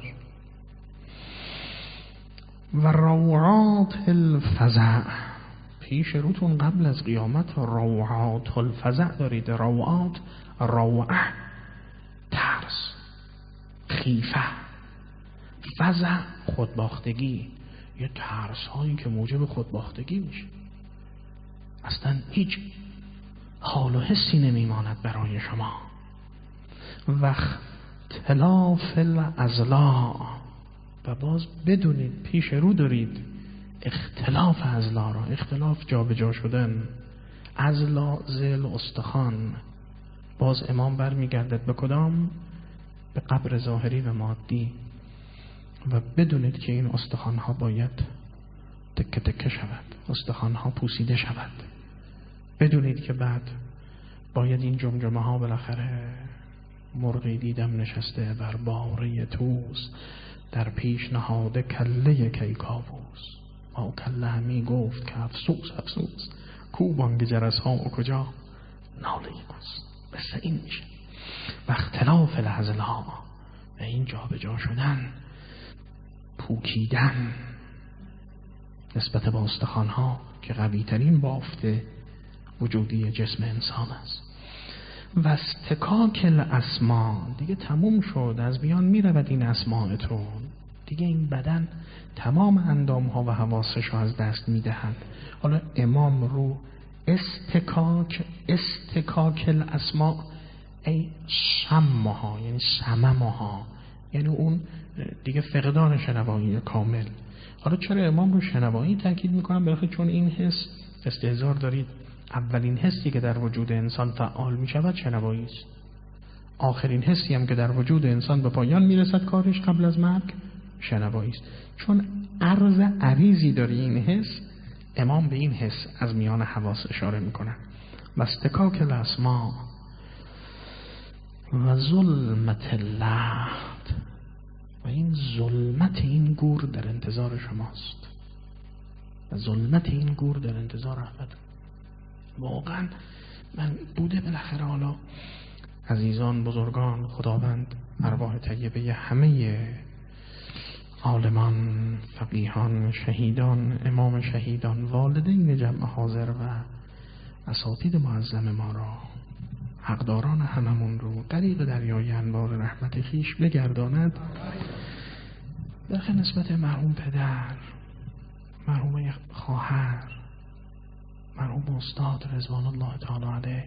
و روعات الفزع، پیش روتون قبل از قیامت روعات الفزع دارید. روعات، روعه ترس، خیفه، فزع خودباختگی، یه ترس هایی که موجب خودباختگی میشه. اصلا هیچ حال و حسی نمیماند برای شما. و اختلاف الاضلاع، و باز بدونید پیش رو دارید اختلاف اضلاع را. اختلاف جا به جا شدن، اضلاع ذیل استخوان. باز امام برمیگردد به کدام؟ به قبر ظاهری و مادی. و بدونید که این استخوان ها باید تکه تکه شود، استخوان ها پوسیده شود. بدونید که بعد باید این جمجمه ها بالاخره، مرغی دیدم نشسته بر باره توس، در پیش نهاده کله کیکاووس. با کله همی گفت که افسوس افسوس، کو بانگ جرس ها و کجا ناله کوس. مثل این میشه. و اختلاف الاضلاع، و این جا به جا شدن، پوکیدن نسبت به استخوان ها که قوی ترین بافت وجودی جسم انسان است. و استکاک الاسماء، دیگه تموم شد، از بیان میرود این اسماعتون، دیگه این بدن تمام اندام ها و حواسش ها از دست میدهد. حالا امام رو استکاک الاسماء ای شمها، یعنی سممها، یعنی اون دیگه فقدان شنوایی کامل. حالا چرا امام رو شنوایی تاکید میکنم؟ برای چون این حس، استحضار دارید، اولین حسی که در وجود انسان فعال می شود شنوایی است. آخرین حسی هم که در وجود انسان به پایان می رسد کارش قبل از مرگ شنوایی است. چون عرض عریضی داری این حس، امام به این حس از میان حواس اشاره می کنن. و استکاک الاسماء و ظلمت اللحد، و این ظلمت این گور در انتظار شماست. و ظلمت این گور در انتظار احمد. واقعا من بوده بالاخره، حالا عزیزان بزرگان خداوند ارواح طیبه همه عالمان، فقیهان، شهیدان، امام شهیدان، والدین جمع حاضر و اساتید معظم ما را، حقداران هممون رو غریق دریای انوار رحمت خویش بگرداند. در نسبت مرحوم پدر، مرحوم خواهر، مرحوم استاد رضوان الله تعالی علیه،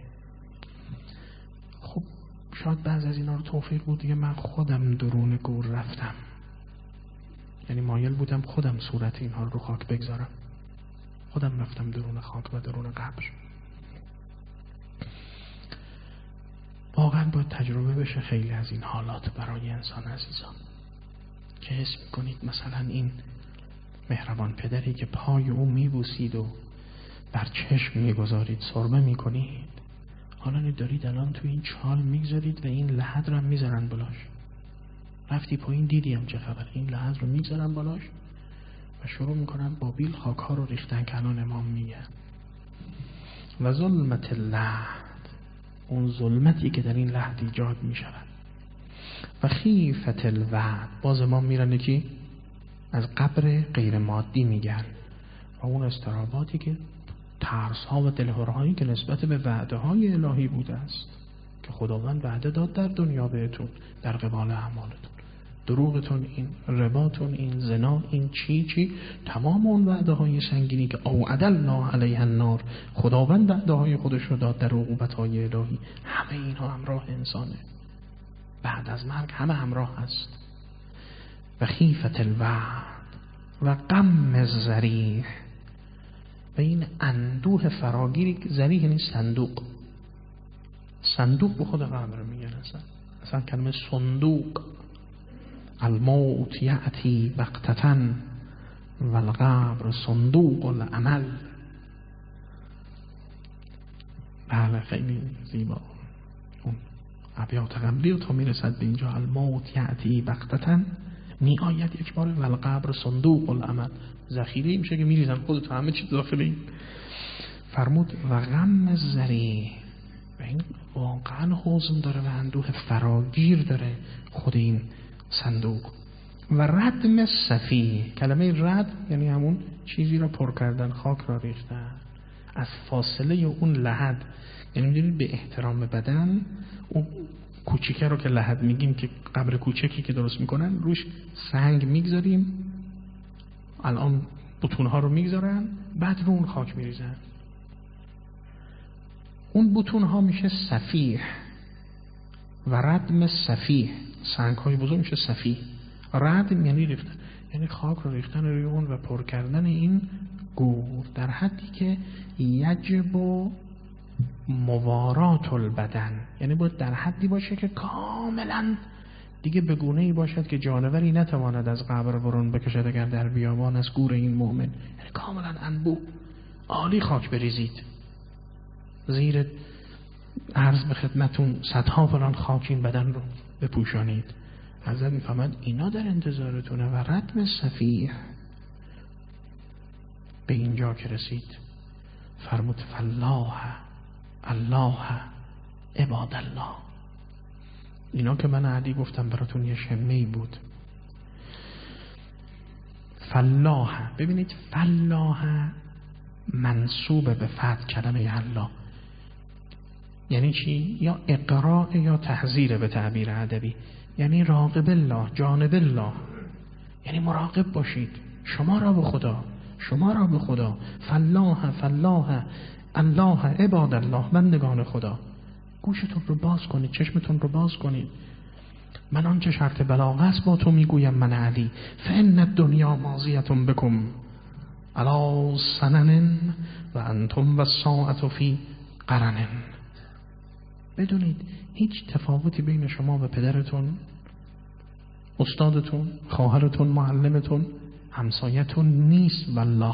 خب شاید بعض از اینا رو توفیق بود دیگه. من خودم درون گور رفتم، یعنی مایل بودم خودم صورت اینها رو خاک بگذارم، خودم رفتم درون خاک و درون قبر. واقعا باید تجربه بشه خیلی از این حالات برای انسان عزیزان، که حس میکنید مثلا این مهربان پدری که پای او میبوسید و بر چشم میگذارید، سرمه میکنید، حالا دارید الان تو این چال میگذارید و این لحد رو هم میذارن بالاش. رفتی پایین دیدیم چه خبر، این لحد رو میذارن بالاش و شروع میکنن با بیل خاک‌ها رو ریختن که الان امام میگه و ظلمت اللحد، اون ظلمتی که در این لحد ایجاد میشود، و خیفت الوعد، باز امام میرن که از قبر غیر مادی میگن و اون استراباتی که ترس ها و دلهرهایی که نسبت به وعده های الهی بوده است که خداوند وعده داد در دنیا بهتون در قبال اعمالتون، دروغتون، این رباتون، این زنا، این چی تمام اون وعده های سنگینی که اوعد الله علیه النار، خداوند وعده های خودش رو داد در عقوبت های الهی، همه اینها همراه انسانه، بعد از مرگ همه همراه هست. و خیفت الوعد و غم الذریح، و این اندوه فراگیری، ذریح یعنی صندوق به خود قبر میگن، اصلا کلمه صندوق، الموت یأتی بغتة و القبر صندوق العمل. بله خیلی زیبا اون ابیات قبلی تا میرسد به اینجا، الموت یأتی بغتة، می آید یک بار، و القبر صندوق العمل، ذخیره میشه که میریزن خودت همه چیز داخل این. فرمود و غم الذریح، و این واقعا حزن داره و اندوه فراگیر داره خود این صندوق. و ردم السفیح، کلمه رد یعنی همون چیزی را پر کردن، خاک را ریختن از فاصله اون لحد، یعنی میدونید به احترام بدن اون کوچیکه رو که لحد میگیم که قبر کوچکی که درست میکنن روش سنگ میگذاریم، الان بتونها رو میگذارن بعد رو اون خاک میریزن، اون بتونها میشه سفیح. و ردم سفیح، سنگ های بزرگ میشه سفیح. ردم یعنی ریختن، یعنی خاک رو ریختن روی اون و پر کردن این گور در حدی که یجب موارات البدن، یعنی باید در حدی باشه که کاملا دیگه به گونه‌ای باشد که جانوری نتواند از قبر برون بکشد اگر در بیابان از گور این مؤمن، یعنی کاملا انبوه عالی خاک بریزید، زیر عرض به خدمتون صدها فلان خاک این بدن رو بپوشانید. حضرت میفهمد اینا در انتظارتونه. و ردم سفیح، به اینجا که رسید فرمود فالله الله عباد الله. اینا که من علی گفتم براتون یه شمه‌ای بود. فالله، ببینید فالله منصوب به فتح کلمه الله، یعنی چی؟ یا اقراء یا تحذیر به تعبیر ادبی، یعنی راقب الله، جانب الله، یعنی مراقب باشید، شما را به خدا، شما را به خدا. فالله الله عباد الله، بندگان خدا، گوشتون رو باز کنید، چشمتون رو باز کنید. من آنچه شرط بلاغه است با تو میگویم من علی، فان الدنیا ماضیة بکم علی سنن و انتم و الساعة فی قرن. بدونید هیچ تفاوتی بین شما و پدرتون، استادتون، خواهرتون، معلمتون، همسایتون نیست. والله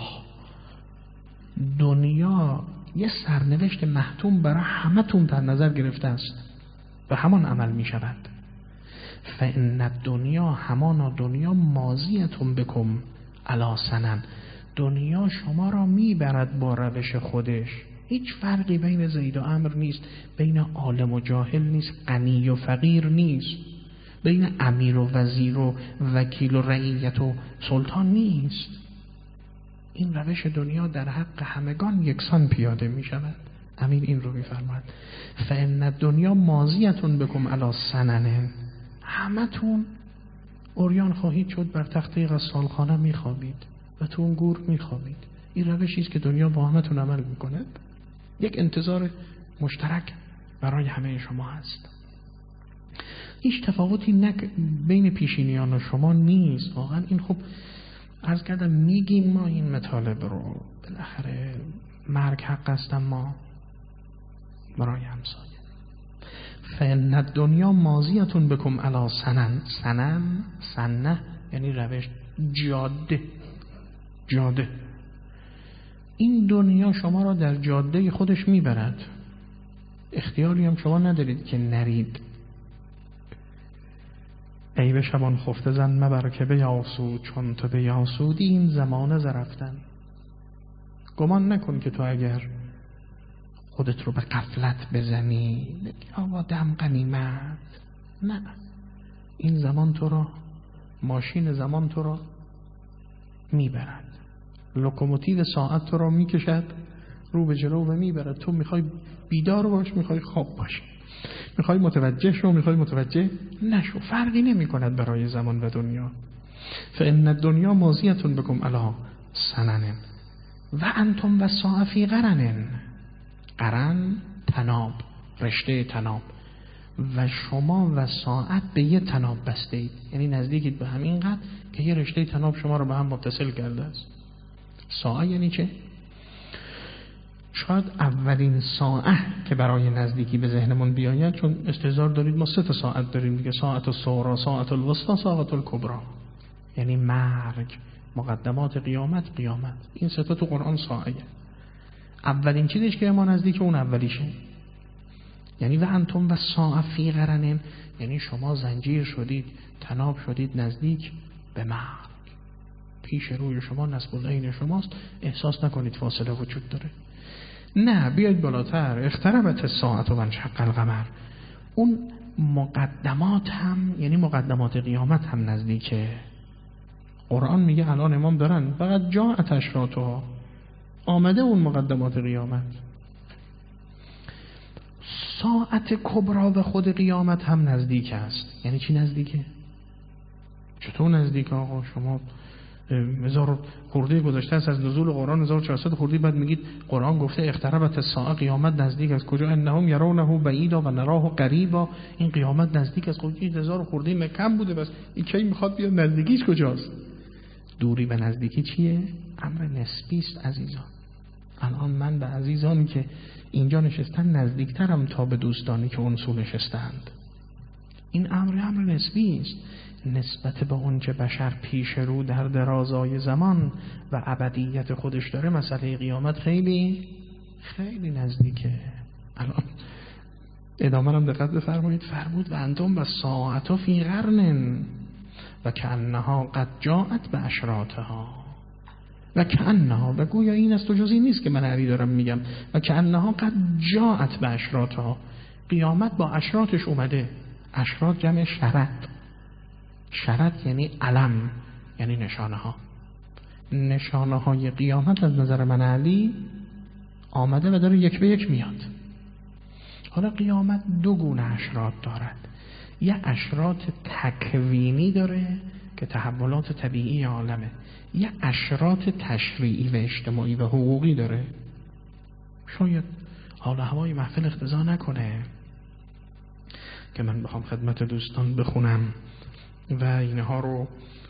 دنیا یه سرنوشت محتوم برای همتون در نظر گرفته است و همان عمل می شود. فان الدنیا، همانا دنیا، ماضیتون بکم علی سنن، دنیا شما را میبرد با روش خودش. هیچ فرقی بین زید و عمرو نیست، بین عالم و جاهل نیست، غنی و فقیر نیست، بین امیر و وزیر و وکیل و رعیت و سلطان نیست. این روش دنیا در حق همگان یکسان پیاده می شود. امیر این رو می فرماید فان الدنیا ماضیتون بکم علی سنن، همتون عریان خواهید شد، بر تخته غسالخانه می خوابید و تو اون گور می خوابید. این روشی است که دنیا با همتون عمل می کند. یک انتظار مشترک برای همه شما هست. هیچ تفاوتی بین پیشینیان و شما نیست. واقعا این خب عرض کردم میگیم ما این مطالب رو، بالاخره مرگ حق است، ما برای همسایه. فإن الدنیا ماضیتون بکم علی سنن یعنی روش، جاده. این دنیا شما را در جاده خودش میبرد، اختیاری هم شما ندارید که نرید. ای به شبان خفته زن مبر که به یاسود، چون تو به یاسودی این زمانه زرفتن. گمان نکن که تو اگر خودت رو به غفلت بزنی آقا دم غنیمت، نه، این زمان تو را، ماشین زمان تو را میبرد، لوکوموتیو ساعت تو را میکشد رو به جلو و میبرد. تو میخوای بیدار باش، میخوای خواب باش، میخوای متوجه شو، میخوای متوجه نشو، فرقی نمی کند برای زمان و دنیا. فإن الدنیا ماضیتون بکم علی سنن و انتم و ساعه فی قرن. قرن تناب، رشته تناب، و شما و ساعت به یه تناب بسته اید، یعنی نزدیکید به همین قدر که یه رشته تناب شما رو به هم متصل کرده است. ساعه یعنی چه؟ شاید اولین ساعه که برای نزدیکی به ذهنمون بیاید، چون استحضار دارید ما 3 ساعت داریم دیگه، ساعت الصغری، ساعت الوسطی، ساعت الکبری، یعنی مرگ، مقدمات قیامت. این 3 تو قرآن ساعه. اولین چیزش که ما نزدیک اون اولیشه، یعنی و انتم و ساعه فی قرن، یعنی شما زنجیر شدید، تناب شدید نزدیک به مرگ. پیش روی شما نصب العین شماست، احساس نکنید فاصله وجود داره. نه، بیاید بالاتر، اقتربت الساعة و انشق القمر. اون مقدمات هم، یعنی مقدمات قیامت هم نزدیکه. قرآن میگه الان امام دارن فقط جاءت اشراطها، آمده اون مقدمات قیامت. ساعت کبرا و خود قیامت هم نزدیک است. یعنی چی نزدیکه؟ چطور نزدیک آقا؟ شما 1000 خورده گذشته است از نزول قرآن، 1400 خورده، بعد میگید قرآن گفته اقتربت الساعه، قیامت نزدیک است. کجا؟ انهم یرونه بعیدا و نراه قریبا. این قیامت نزدیک است. خب 1000 خورده مکم بوده، بس این کی میخواد بیاد نزدیکیش کجاست؟ دوری به نزدیکی چیه؟ امر نسبی است عزیزان. الان من به عزیزانی که اینجا نشستن نزدیکترم تا به دوستانی که اون سو نشستند. این امر نسبی است. نسبت به اون چه بشر پیش رو در درازای زمان و ابدیت خودش داره، مسئله قیامت خیلی خیلی نزدیکه. الان ادامه هم دقت بفرمایید، فرمود و انتم و ساعت فی قرن و کأنها قد جاءت به اشراطها. و کأنها، و گویا این است و جز این نیست که من علی دارم میگم، و کأنها قد جاءت به اشراطها. قیامت با اشراطش اومده. اشراط جمع شرط. شرط یعنی علم، یعنی نشانه ها. نشانه های قیامت از نظر من علی آمده و داره یک به یک میاد. حالا قیامت 2 گونه اشراط دارد. یه اشراط تکوینی داره که تحولات طبیعی عالمه، یه اشراط تشریعی و اجتماعی و حقوقی داره. شاید حال هوای محفل اقتضا نکنه که من بخوام خدمت دوستان بخونم و اینها رو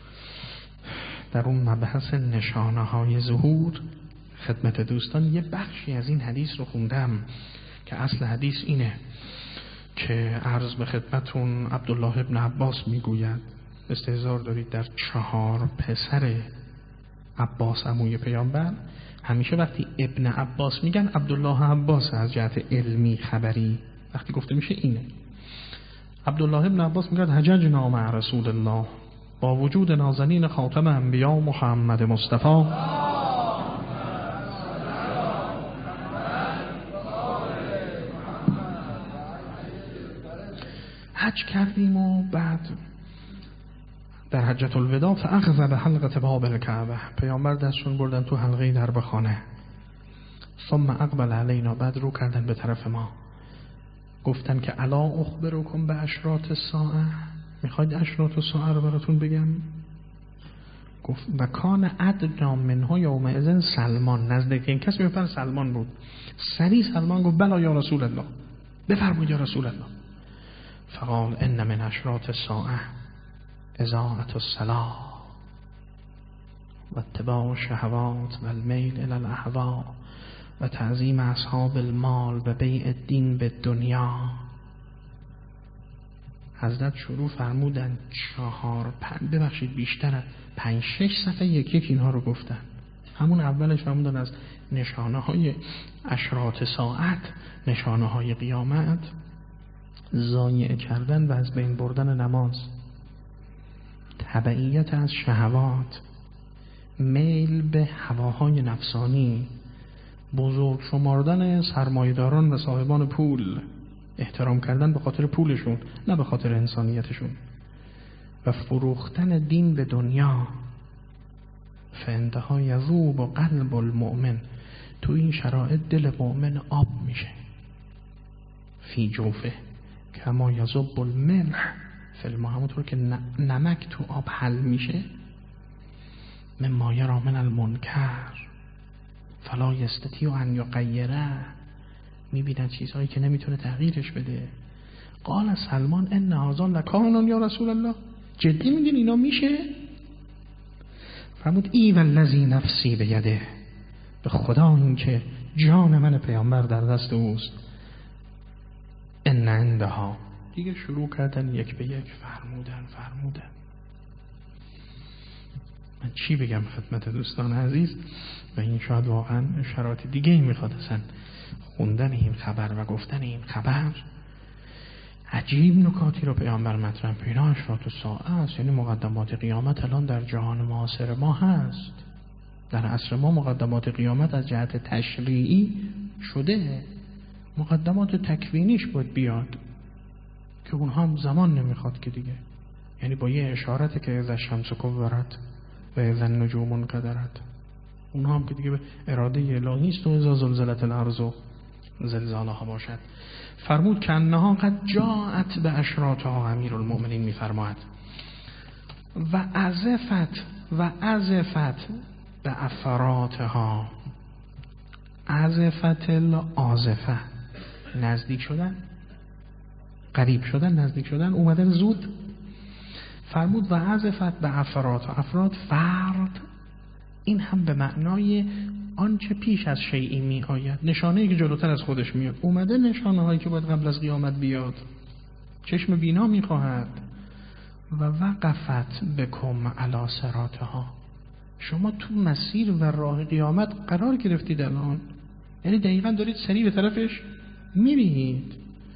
در اون مبحث نشانه های ظهور خدمت دوستان. یه بخشی از این حدیث رو خوندم که اصل حدیث اینه که عرض به خدمتون عبدالله ابن عباس میگوید، استحضار دارید در 4 پسر عباس عموی پیامبر همیشه وقتی ابن عباس میگن عبدالله عباس از جهت علمی خبری، وقتی گفته میشه اینه. عبدالله ابن عباس میگه حججنا مع رسول الله با وجود نازنین خاتم انبیا محمد مصطفی حج کردیم و بعد در حجة الوداع فاخذ به حلقة باب الکعبه، پیامبر دستشون بردن تو حلقه درب خانه. ثم اقبل علینا، بعد رو کردن به طرف ما، گفتن که الا اخبرکم به اشراط الساعه، میخواید اشراط الساعه رو براتون بگم؟ گفت و کان ادنا منها یومئذ سلمان، نزدیک این کسی میفر سلمان بود. سریع سلمان گفت بلا یا رسول الله، بفرمایید یا رسول الله. فقال ان من اشراط الساعه اضاعة الصلاة و اتباع الشهوات و المیل الی الاهواء و تعظیم اصحاب المال و بیع الدین بالدنیا. حضرت شروع فرمودن 5-6 صفحه یک اینها رو گفتن. همون اولش فرمودن از نشانه های اشراط ساعت، نشانه های قیامت، ضایع کردن و از بین بردن نماز، تبعیت از شهوات، میل به هواهای نفسانی، بزرگ شمردن سرمایه‌داران و صاحبان پول، احترام کردن به خاطر پولشون نه به خاطر انسانیتشون، و فروختن دین به دنیا. فانتها یذوب و قلب المؤمن، تو این شرایط دل مؤمن آب میشه، فی جوفه کما یذوب الملح فی الماء، همونطور که نمک تو آب حل میشه، مما یری من المنکر فلا یستطیع ان یغیره، میبینن چیزهایی که نمیتونه تغییرش بده. قال سلمان ان هذا لکان یا رسول الله، جدی میگین اینا میشه؟ فرمود ای والذی نفسی بیده، به خدا این که جان من پیامبر در دست اوست، ان عندها، دیگه شروع کردن یک به یک فرمودن. من چی بگم خدمت دوستان عزیز؟ و این شاید واقعا شرایط دیگه ای میخواد اصلا خوندن این خبر و گفتن این خبر. عجیب نکاتی رو پیامبر مطرح کنه. اینا اشراط الساعه است، یعنی مقدمات قیامت الان در جهان معاصر ما هست. در عصر ما مقدمات قیامت از جهت تشریعی شده، مقدمات تکوینیش باید بیاد که اونها هم زمان نمیخواد که دیگه، یعنی با یه اشارت که اذا الشمس کورت و اذا النجوم انقدرت، اونها هم که دیگه به اراده الهی است و اذا زلزلت الارض زلزالها باشد. فرمود که انها قد جاءت به اشراطها، امیرالمؤمنین میفرماید و عزفت به افراتها، عزفت العازفه، نزدیک شدن، قریب شدن، نزدیک شدن، اومدن زود. فرمود و عزفت به افرات، افراد فرد، این هم به معنای آنچه پیش از شیئی می آید، نشانه‌ای که جلوتر از خودش میاد. اومده نشانه هایی که باید قبل از قیامت بیاد، چشم بینا میخواهد. و وقفت بکم علی صراطها، شما تو مسیر و راه قیامت قرار گرفتید الان، یعنی دقیقاً دارید سریع به طرفش میرید.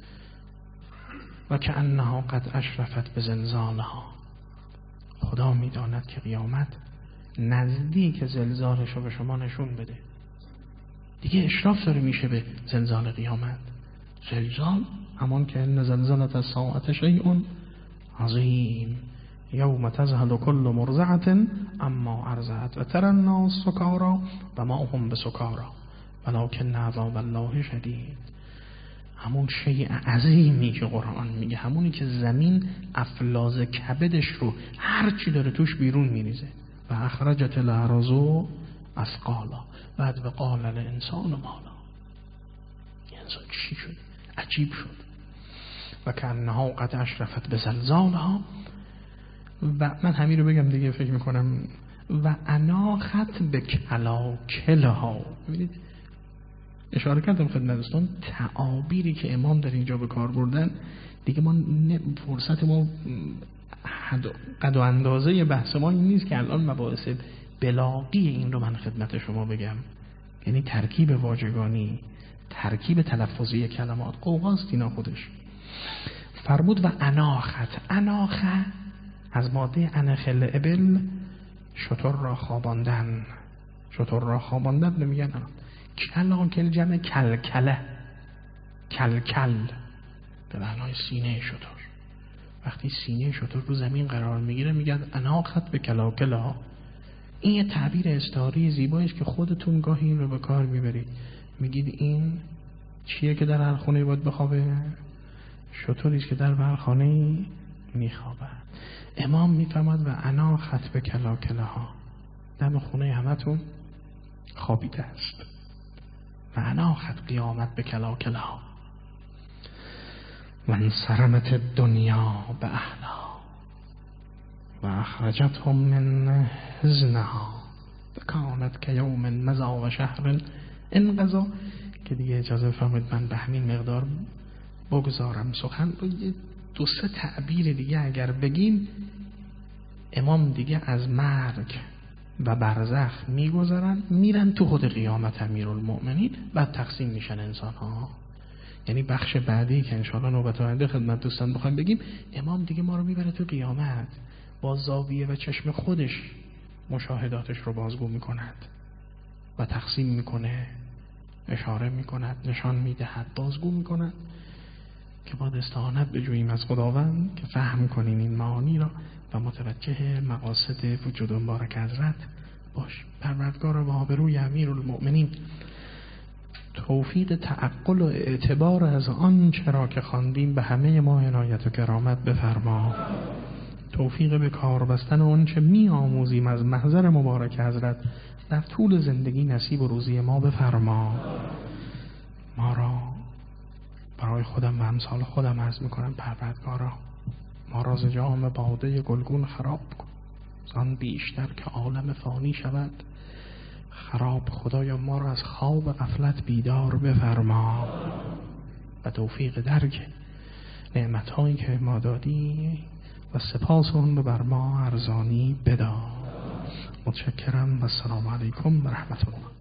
و که انها قد اشرفت به زلزالها، خدا میداند که قیامت نزدیک زلزالش رو به شما نشون بده. دیگه اشراف داره میشه به زلزال قیامت. زلزال همان که ان زلزلة الساعة شیء عظیم، یوم تذهل کل مرضعة اما ارضعت و تری الناس سکارى و ما هم بسکارى ولکن عذاب الله شدید. همون شیء عظیمی که قرآن میگه، همونی که زمین افلاز کبدش رو هر چی داره توش بیرون میریزه. و اخرجت الارض اثقالها، بعد و قال الانسان ما لها، انسان چی شد؟ عجیب شد. و کانها قد اشرفت به زلزالها، و من همین رو بگم دیگه فکر میکنم و اناخت به کلاکلها. ببینید اشاره کردم خدمت دوستان، تعابیری که امام در اینجا به کار بردن دیگه ما فرصت ما قد و اندازه بحث ما این نیست که الان مباحث بلاغی این رو من خدمت شما بگم، یعنی ترکیب واژگانی، ترکیب تلفظی کلمات، قوقاست اینا خودش. فرمود و اناخه از ماده انخل ابل، شتر را خواباندن. شتر را خواباندن نمیگن کلاکل جمع کلکله، کلکل به معنای سینه شتر. وقتی سینه شتر رو زمین قرار میگیره میگن اناخت به کلاکلها. این یه تعبیر استعاری زیبایی است که خودتون گاهی این رو به کار میبرید، میگید این چیه که در هر خونه باید بخوابه؟ شتری است که در هر خانه میخوابه. امام میفهمد و اناخت به کلاکلها، دم خونه همتون خوابیده است. و اناخت قیامت به کلاکلها و انصرمت الدنیا به اهلها و اخرجتهم من حزنها فکانت که یوم مضی و شهر انقضا. که دیگه اجازه فرمایید من به همین مقدار بگذارم سخن رو. 2-3 تعبیر دیگه اگر بگیم، امام دیگه از مرگ و برزخ میگذرن، میرن تو خود قیامت امیرالمؤمنین، بعد تقسیم میشن انسان ها. یعنی بخش بعدی که انشاءالله نوبت آینده خدمت دوستان بخوایم بگیم، امام دیگه ما رو میبره تو قیامت، با زاویه و چشم خودش مشاهداتش رو بازگو میکند و تقسیم میکنه، اشاره میکند، نشان میدهد، بازگو میکند که باید استعانت بجوییم از خداوند که فهم کنیم این معانی را و متوجه مقاصد وجود مبارک حضرت باش. پروردگار و آبروی امیرالمؤمنین توفیق تعقل و اعتبار از آن چرا که خواندیم به همه ما عنایت و کرامت بفرما. توفیق به کار بستن اون چه می آموزیم از محضر مبارک حضرت در طول زندگی نصیب و روزی ما بفرما. ما را برای خودم و امثال خودم عرض میکنم، پروردگارا ما را ز جام باده گلگون خراب کن، زان بیشتر که عالم فانی شود خراب. خدایا ما را از خواب غفلت بیدار بفرما و توفیق درک نعمت‌هایی که ما دادی و سپاس اون رو بر ما ارزانی بدار. متشکرم و السلام علیکم و رحمت الله.